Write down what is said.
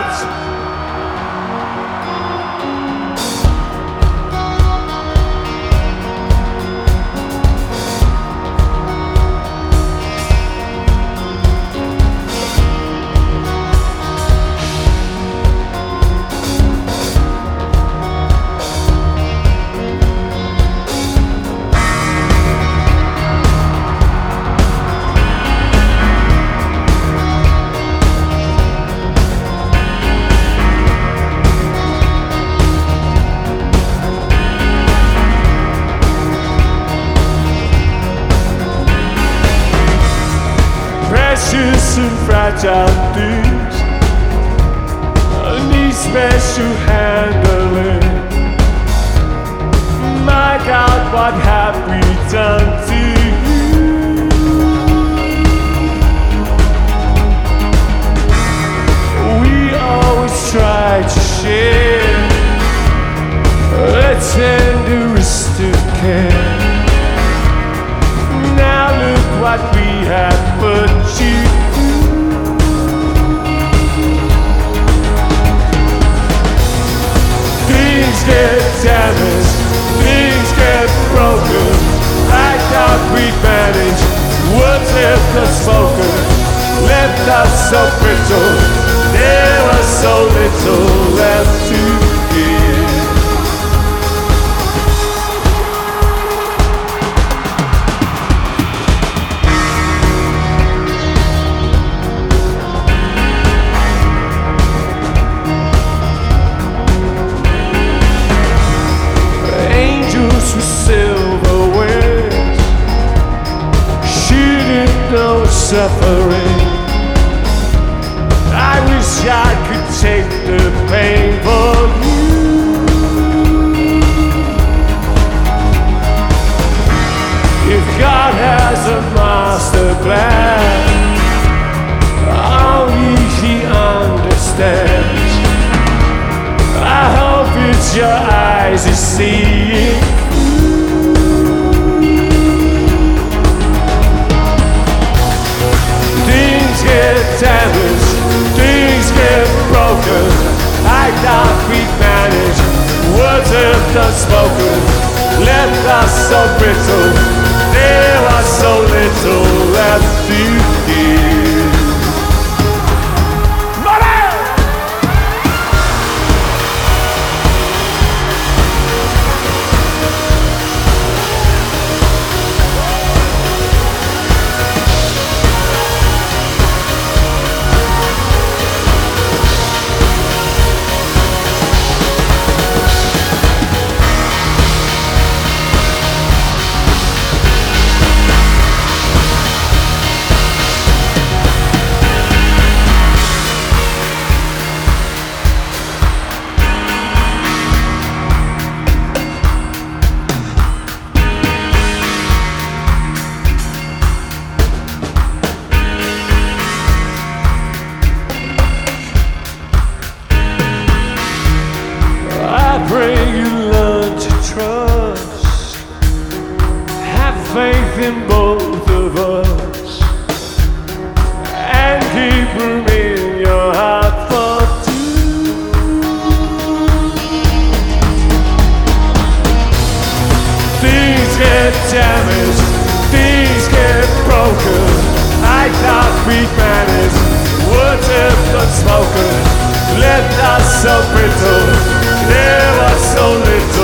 Precious and fragile things need special handling. My God, what have we done to you? We always try to share a tenderest of care. Now look what we have put you through. Things get damaged, things get broken. I thought we'd manage. Words left unspoken, left us so brittle. There was so little left to give. Silverware, shouldn't know suffering. I wish I could take the pain for you. If God has a master plan, only He understands. I hope it's your eyes you see. Things get damaged, things get broken. I thought we'd manage. Words left unspoken, left us so brittle. There was so little left to give. I pray you learn to trust, have faith in both of us, and keep room in your heart for two. Things get damaged, things get broken. I thought we'd manage. Words left unspoken, left us so brittle. There was so little